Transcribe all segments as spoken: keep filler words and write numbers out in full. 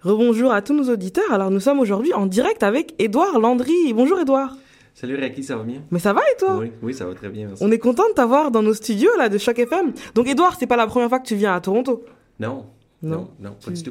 Rebonjour à tous nos auditeurs. Alors nous sommes aujourd'hui en direct avec Édouard Landry. Bonjour Édouard. Salut Raki, ça va bien? Mais ça va et toi? Oui, oui, ça va très bien, merci. On est content de t'avoir dans nos studios là de Choc F M. Donc Édouard, c'est pas la première fois que tu viens à Toronto? Non, non, non, non pas tu... du tout.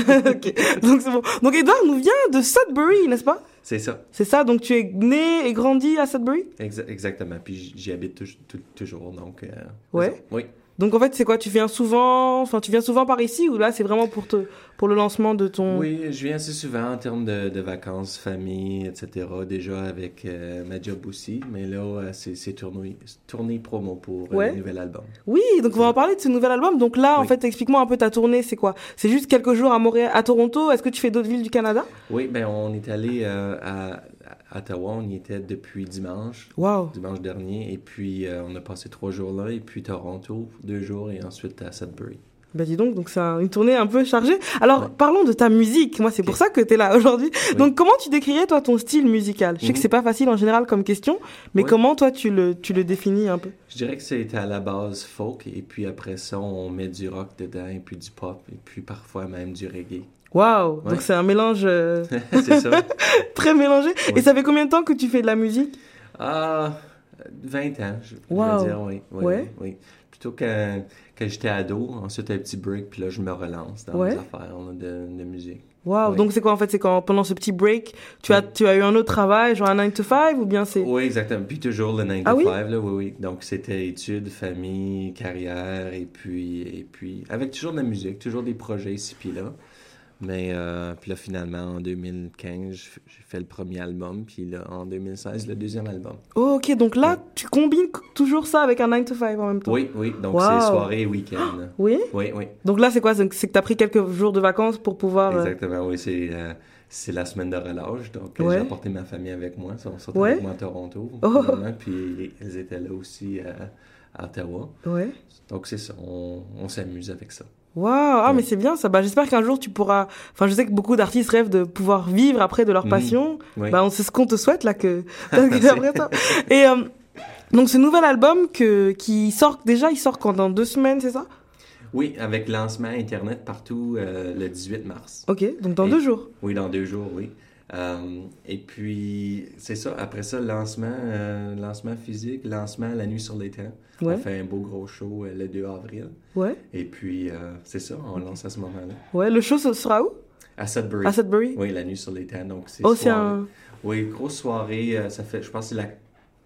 Ok, donc c'est bon. Donc Édouard nous vient de Sudbury, n'est-ce pas? C'est ça. C'est ça, donc tu es né et grandi à Sudbury? Exa- exactement, puis j'y habite tou- tou- toujours, donc... Euh, ouais? Oui. Donc en fait, c'est quoi? Tu viens souvent, enfin tu viens souvent par ici ou là c'est vraiment pour te, pour le lancement de ton... Oui, je viens assez souvent en termes de, de vacances, famille, et cetera. Déjà avec euh, ma job aussi, mais là euh, c'est, c'est tournée, tournée promo pour euh, ouais. le nouvel album. Oui, donc on va en parler de ce nouvel album. Donc là, oui. En fait, explique-moi un peu ta tournée, c'est quoi? C'est juste quelques jours à Montréal, à Toronto. Est-ce que tu fais d'autres villes du Canada? Oui, ben on est allé euh, à, à Ottawa, on y était depuis dimanche. Wow. Dimanche dernier, et puis euh, on a passé trois jours là, et puis Toronto, deux jours, et ensuite à Sudbury. Ben dis donc, donc c'est un, une tournée un peu chargée. Alors, ouais. Parlons de ta musique. Moi, c'est okay. pour ça que t'es là aujourd'hui. Oui. Donc, comment tu décrirais, toi, ton style musical? Je sais mm-hmm. que c'est pas facile en général comme question, mais oui. comment, toi, tu le, tu le définis un peu? Je dirais que c'est à la base folk, et puis après ça, on met du rock dedans, et puis du pop, et puis parfois même du reggae. Waouh! Ouais. Donc, c'est un mélange... Euh... c'est ça. Très mélangé. Oui. Et ça fait combien de temps que tu fais de la musique? Ah, vingt ans, je, wow. je veux dire, oui. oui ouais? Oui, oui. Plutôt quand, quand j'étais ado, ensuite un petit break, puis là, je me relance dans ouais. les affaires là, de, de musique. Waouh! Oui. Donc, c'est quoi, en fait? C'est quand, pendant ce petit break, tu, oui. as, tu as eu un autre travail, genre un nine to five, ou bien c'est... Oui, exactement. Puis toujours le nine to ah, five, oui? là, oui, oui. Donc, c'était études, famille, carrière, et puis, et puis, avec toujours de la musique, toujours des projets ici puis là. Mais euh, puis là, finalement, en deux mille quinze, j'ai fait le premier album, puis là, en deux mille seize, le deuxième album. Oh, ok, donc là, oui. tu combines toujours ça avec un nine to five en même temps? Oui, oui, donc wow. c'est soirée et week-end. Oui? Oui, oui. Donc là, c'est quoi? C'est que tu as pris quelques jours de vacances pour pouvoir... Exactement, euh... oui, c'est, euh, c'est la semaine de relâche, donc ouais. j'ai apporté ma famille avec moi, ils sont ouais. avec moi à Toronto, oh. puis elles étaient là aussi euh, à Ottawa. Ouais. Donc c'est ça, on, on s'amuse avec ça. Waouh, ah, ouais. mais c'est bien ça. Bah, j'espère qu'un jour tu pourras. Enfin, je sais que beaucoup d'artistes rêvent de pouvoir vivre après de leur passion. Mmh. Oui. Bah, on sait ce qu'on te souhaite là que. après ça. Et euh, donc, ce nouvel album que qui sort déjà, il sort quand dans deux semaines, c'est ça? Oui, avec lancement internet partout euh, le dix-huit mars. Ok, donc dans et, deux jours. Oui, dans deux jours, oui. Euh, et puis, c'est ça. Après ça, lancement, euh, lancement physique, lancement la nuit sur l'étang. Ouais. On fait un beau gros show euh, le deux avril. Ouais. Et puis, euh, c'est ça, on lance à ce moment-là. Ouais, le show, ce sera où? À Sudbury. À Sudbury? Oui, la nuit sur l'étang. Donc, c'est oh, soirée. c'est un... Oui, grosse soirée. Euh, ça fait, je pense que c'est la...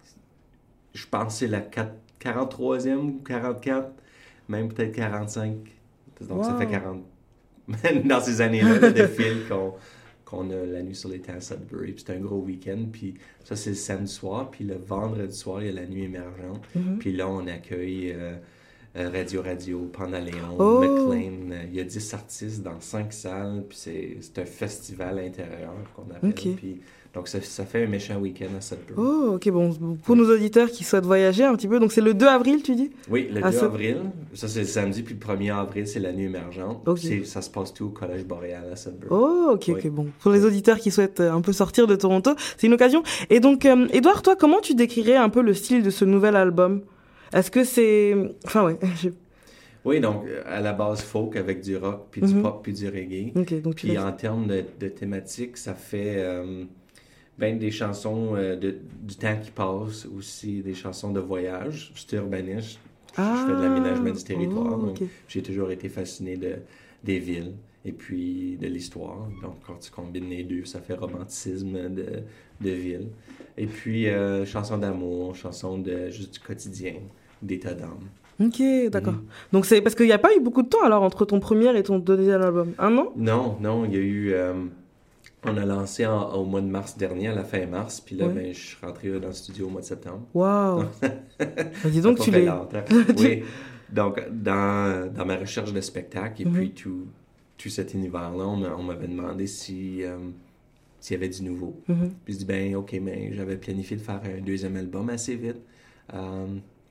Je pense que c'est la quarante-troisième ou quarante-quatre, même peut-être quarante-cinq. Donc, wow. Ça fait quarante... Dans ces années-là, le défile qu'on... qu'on a la nuit sur l'étang à Sudbury, puis c'est un gros week-end, puis ça c'est le samedi soir, puis le vendredi soir, il y a la nuit émergente, mm-hmm. puis là on accueille euh, euh, Radio Radio, Pandaléon, oh. McLean, euh, il y a dix artistes dans cinq salles, puis c'est, c'est un festival intérieur qu'on appelle, okay. puis donc ça, ça fait un méchant week-end à Sudbury. Oh, ok, bon, pour nos auditeurs qui souhaitent voyager un petit peu, donc c'est le deux avril, tu dis? Oui, le à deux ce... avril, ça c'est le samedi, puis le premier avril, c'est la nuit émergente. Okay. C'est, ça se passe tout au Collège Boréal à Sudbury. Oh, ok, oui. ok, bon. Pour les auditeurs qui souhaitent un peu sortir de Toronto, c'est une occasion. Et donc, euh, Édouard, toi, comment tu décrirais un peu le style de ce nouvel album? Est-ce que c'est... Enfin, ouais, je... Oui, donc à la base folk avec du rock, puis mm-hmm. du pop, puis du reggae. Okay, donc puis en termes de, de thématique, ça fait euh, ben, des chansons euh, de, du temps qui passe, aussi des chansons de voyage. Je suis urbaniste, ah, je fais de l'aménagement du territoire, oh, donc okay. j'ai toujours été fasciné de, des villes et puis de l'histoire. Donc quand tu combines les deux, ça fait romantisme de, de ville. Et puis euh, chansons d'amour, chansons de juste du quotidien, d'état d'âme. Ok, d'accord. Mm-hmm. Donc c'est parce qu'il n'y a pas eu beaucoup de temps alors entre ton premier et ton deuxième album, un an? Non, non, il y a eu... Euh, on a lancé en, au mois de mars dernier, à la fin mars, puis là, ouais. ben, je suis rentré dans le studio au mois de septembre. Waouh! Dis donc, tu l'es... Oui, donc dans, dans ma recherche de spectacle et mm-hmm. puis tout, tout cet univers-là, on, on m'avait demandé si... Euh, s'il y avait du nouveau. Mm-hmm. Puis je dis, ben ok, mais j'avais planifié de faire un deuxième album assez vite. Euh,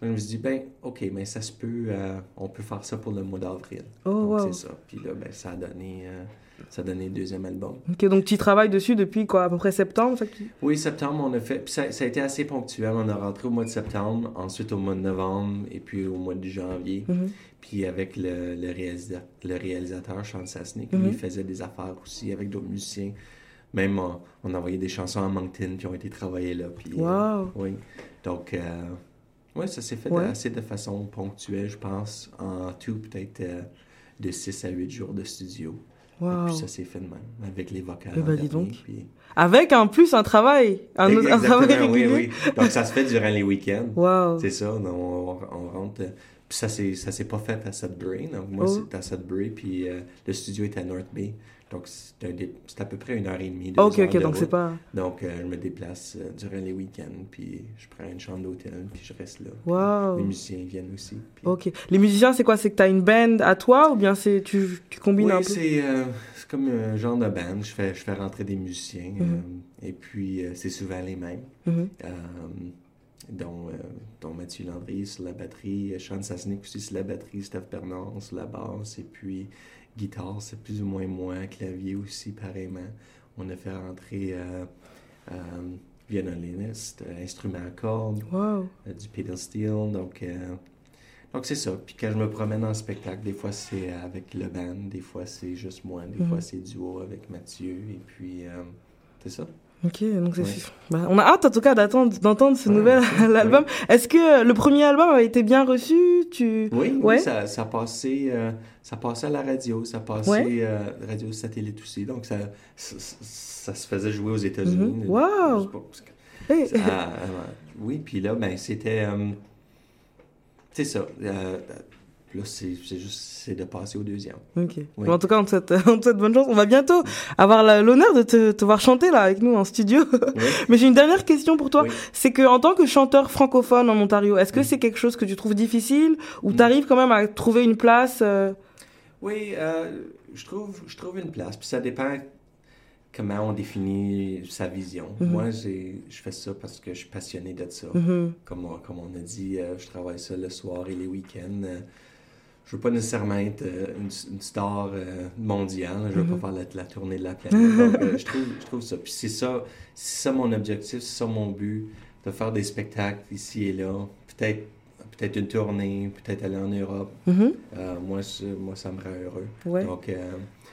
Je me suis dit, ben, OK, mais ça se peut, euh, on peut faire ça pour le mois d'avril. Oh, donc, wow. c'est ça. Puis là, ben, ça a donné, euh, ça a donné le deuxième album. Ok, donc tu travailles dessus depuis quoi, à peu près septembre, ça que tu... Oui, septembre, on a fait. Puis ça, ça a été assez ponctuel. On a rentré au mois de septembre, ensuite au mois de novembre, et puis au mois de janvier. Mhm. Puis avec le, le, réalisa- le réalisateur, Sean Sasnick, Mhm. lui, il faisait des affaires aussi avec d'autres musiciens. Même, on, on envoyait des chansons à Moncton qui ont été travaillées là. Puis, Wow. euh, oui. Donc, euh, oui, ça s'est fait Ouais. de- assez de façon ponctuelle, je pense. En tout, peut-être euh, de six à huit jours de studio. Et Wow. puis ça s'est fait de même, avec les vocales. Eh en ben, dis dernier, donc. puis- Avec en plus un travail, un, autre- un Exactement, travail oui, régulier. oui. Donc, ça se fait durant les week-ends. Wow. C'est ça, donc on, on rentre. euh, Puis ça, c'est, ça s'est pas fait à Sudbury. Donc, moi, Oh. c'est à Sudbury, puis euh, le studio est à North Bay. Donc, c'est, un dé- c'est à peu près une heure et demie, deux Ok, heures ok, de donc c'est route. pas... Donc, euh, je me déplace euh, durant les week-ends, puis je prends une chambre d'hôtel, puis je reste là. Puis Wow. les musiciens viennent aussi. Puis... Ok. Les musiciens, c'est quoi? C'est que t'as une band à toi ou bien c'est tu, tu combines Oui, un peu? c'est, euh, c'est comme un genre de band. Je fais, je fais rentrer des musiciens, Mhm. euh, et puis euh, c'est souvent les mêmes. Mhm. Euh, dont, euh, dont Mathieu Landry sur la batterie, Sean Sasnick aussi sur la batterie, Steph Bernard sur la basse, et puis guitare, c'est plus ou moins moi, clavier aussi, pareillement. On a fait rentrer euh, euh, violoniste, euh, instrument à cordes, Wow. euh, du pedal steel, donc, euh, donc c'est ça. Puis quand je me promène en spectacle, des fois c'est avec le band, des fois c'est juste moi, des Mhm. fois c'est duo avec Mathieu, et puis euh, c'est ça. Ok, donc c'est... Ouais. Bah, on a hâte en tout cas d'attendre, d'entendre ce Ouais, nouvel ouais. album. Est-ce que le premier album a été bien reçu? Tu... Oui, Ouais. oui, ça, ça passait, euh, ça passait à la radio, ça passait Ouais. euh, radio satellite aussi, donc ça, ça, ça se faisait jouer aux États-Unis. Mhm. Wow. Je sais pas, parce que- Hey. Ah, ah, oui, puis là, ben, c'était, euh, c'est ça. euh, là, c'est, c'est juste, c'est de passer au deuxième. Ok. Oui. Mais en tout cas, on te souhaite, on te souhaite bonne chance. On va bientôt avoir la- l'honneur de te, te voir chanter là avec nous en studio. Oui. Mais j'ai une dernière question pour toi. Oui. C'est que en tant que chanteur francophone en Ontario, est-ce que Mm. c'est quelque chose que tu trouves difficile ou Mm. tu arrives quand même à trouver une place euh, Oui, euh, je trouve, je trouve une place, puis ça dépend comment on définit sa vision. Mhm. Moi, j'ai, je fais ça parce que je suis passionné de ça. mhm. Comme on, comme on a dit, euh, je travaille ça le soir et les week-ends. Euh, je veux pas nécessairement être euh, une, une star euh, mondiale. Je veux Mhm. pas faire la, la tournée de la planète. Donc, euh, je, trouve, je trouve ça. Puis c'est ça, c'est ça mon objectif, c'est ça mon but, de faire des spectacles ici et là. Peut-être, peut-être une tournée, peut-être aller en Europe. Mhm. Euh, moi, c'est- moi, ça me rend heureux. Ouais. Donc, euh,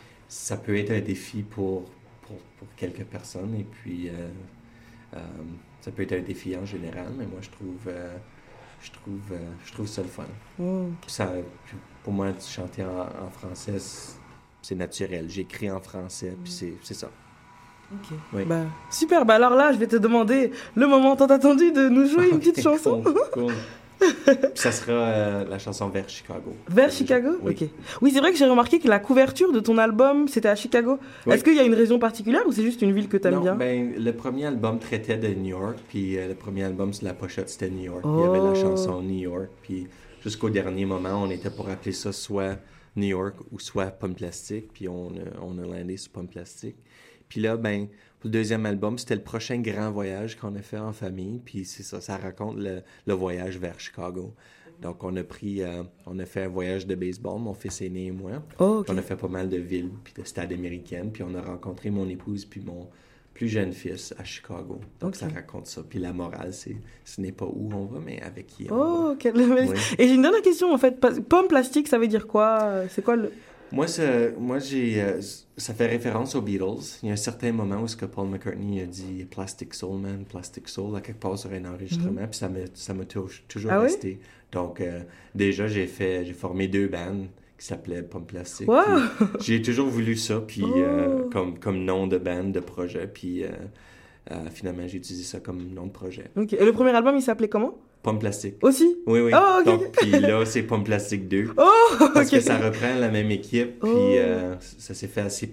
ça peut être un défi pour, pour, pour quelques personnes. Et puis, euh, euh, ça peut être un défi en général, mais moi, je trouve, euh, je trouve, euh, je trouve ça le fun. Oh. Puis ça, puis pour moi, chanter en, en français, c'est c'est naturel. J'écris en français, puis c'est c'est ça. Ok. Oui. Bah, super. Bah alors là, je vais te demander le moment tant attendu de nous jouer une petite Ok, chanson. cool, cool. Puis ça sera euh, la chanson Vers Chicago. Vers Chicago? Oui. Ok. Oui, c'est vrai que j'ai remarqué que la couverture de ton album, c'était à Chicago. Oui. Est-ce qu'il y a une raison particulière ou c'est juste une ville que t'aimes Non, bien? ben, le premier album traitait de New York, puis euh, le premier album sur la pochette, c'était New York. Il y avait Oh. la chanson New York, puis jusqu'au dernier moment, on était pour appeler ça soit New York ou soit Pomme Plastique, puis on, a- on a landé sur Pomme Plastique. Puis là, ben, pour le deuxième album, c'était le prochain grand voyage qu'on a fait en famille, puis c'est ça, ça raconte le, le voyage vers Chicago. Donc, on a pris, euh, on a fait un voyage de baseball, mon fils aîné et moi. Oh, ok. Puis on a fait pas mal de villes puis de stades américaines. Puis on a rencontré mon épouse puis mon plus jeune fils à Chicago. Donc Ok. ça raconte ça. Puis la morale, c'est ce n'est pas où on va, mais avec qui on Oh, quelle va. belle- Oui. Et j'ai une dernière question en fait. Pa- Pomme plastique, ça veut dire quoi? C'est quoi le... Moi, ça, moi j'ai, euh, ça fait référence aux Beatles. Il y a un certain moment où ce que Paul McCartney a dit Plastic Soul Man, Plastic Soul, à quelque part sur un enregistrement. Puis ça m'a, ça m'a tou- toujours Ah oui? resté. Donc euh, déjà, j'ai fait, j'ai formé deux bands qui s'appelaient Pomme Plastique. Wow! Puis j'ai toujours voulu ça, puis euh, Oh. comme, comme nom de band, de projet. Puis euh, euh, finalement, j'ai utilisé ça comme nom de projet. Ok. Et le premier album, il s'appelait comment? Pomme Plastique. Aussi? Oui, oui. Oh, ok. Donc, puis là, c'est Pomme Plastique deux. Oh, Parce ok. que ça reprend la même équipe, puis Oh. euh, ça s'est fait assez,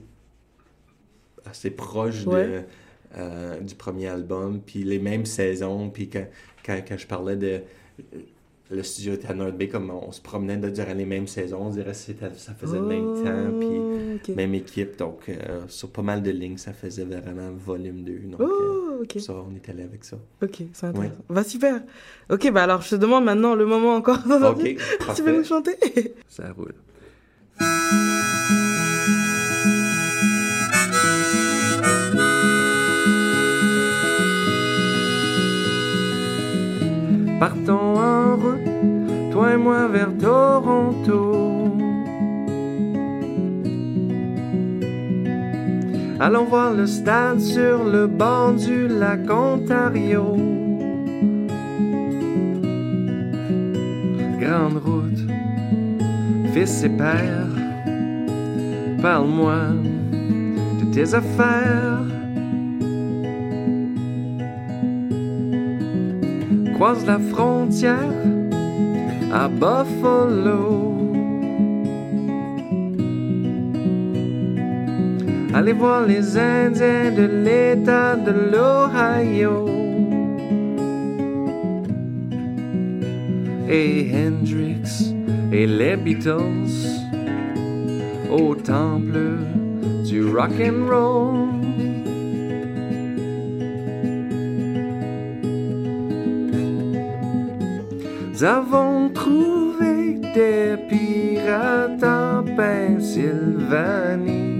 assez proche de, Ouais. euh, du premier album, puis les mêmes saisons, puis quand, quand, quand je parlais de... Le studio était à North Bay, comme on se promenait de- durant les mêmes saisons, on dirait que c'était- ça faisait le même temps, puis Oh, ok. même équipe, donc euh, sur pas mal de lignes, ça faisait vraiment volume deux. Donc, euh, Oh, ok. Ça, on est allé avec ça. Ok, c'est intéressant. Ouais. Bah, super. Ok, bah alors, je te demande maintenant le moment encore. Ok, tu veux nous chanter? Ça roule. Partons en route, toi et moi vers Toronto. Allons voir le stade sur le bord du lac Ontario. Grande route, fils et père, parle-moi de tes affaires. Croise la frontière à Buffalo. Allez voir les Indiens de l'État de l'Ohio. Et Hendrix et les Beatles au temple du rock and roll. Nous avons trouvé des pirates en Pennsylvanie,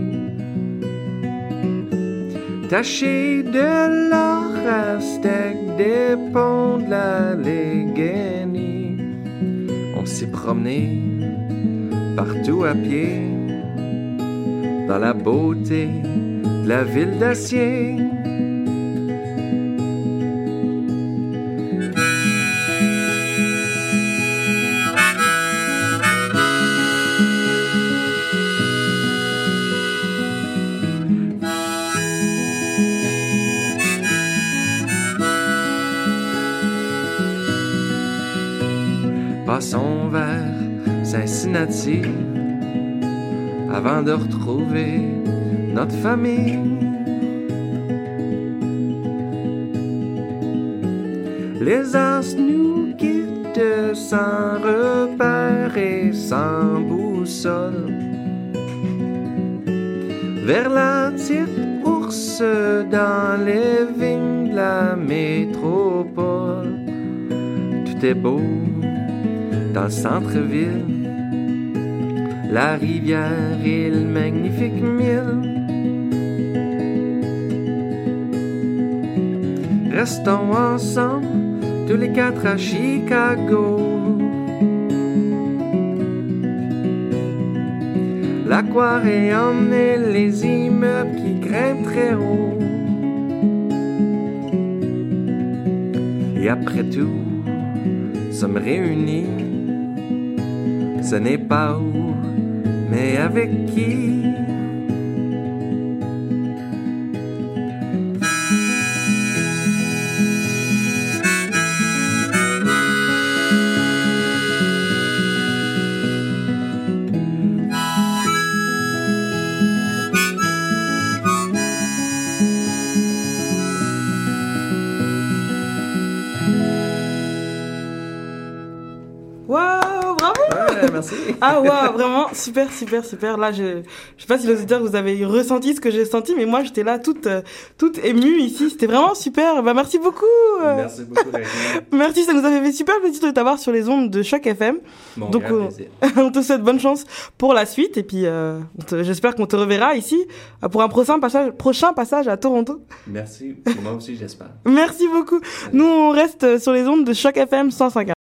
tachés de l'or aztèque des ponts de l'Allegheny. On s'est promené partout à pied, dans la beauté de la ville d'acier. Passons vers Cincinnati avant de retrouver notre famille. Les as nous quittent sans repère et sans boussole vers la petite ours dans les vignes de la métropole. Tout est beau dans le centre-ville, la rivière et le magnifique mille. Restons ensemble, tous les quatre à Chicago. L'aquarium et les immeubles qui grimpent très haut. Et après tout, nous sommes réunis. Ce n'est pas où, mais avec qui? Merci. Ah ouais, vraiment super, super, super. Là, je, je sais pas si les auditeurs vous avez ressenti ce que j'ai senti, mais moi j'étais là toute, toute émue ici. C'était vraiment super. Bah merci beaucoup. Merci beaucoup. Merci, ça nous avait fait super plaisir de t'avoir sur les ondes de Choc F M. Bon, donc on, on te souhaite bonne chance pour la suite et puis euh, on te, j'espère qu'on te reverra ici pour un prochain passage, prochain passage à Toronto. Merci. Moi aussi j'espère. Merci beaucoup. Nous on reste sur les ondes de Choc F M cent cinq.